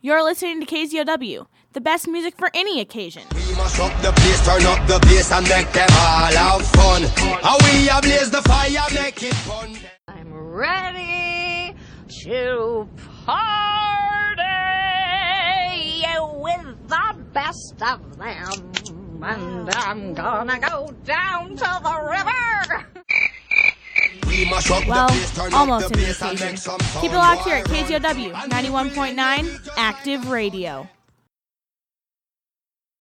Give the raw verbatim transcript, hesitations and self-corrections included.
You're listening to K Z O W, the best music for any occasion. We must up the place, turn up the bass and make them all have fun. How we ablaze the fire, make it fun. I'm ready to party with the best of them. And I'm gonna go down to the river. We must up Well, the place, turn almost up an the bass and occasion. make some Keep it fun. locked here at K Z O W ninety-one point nine Active Radio.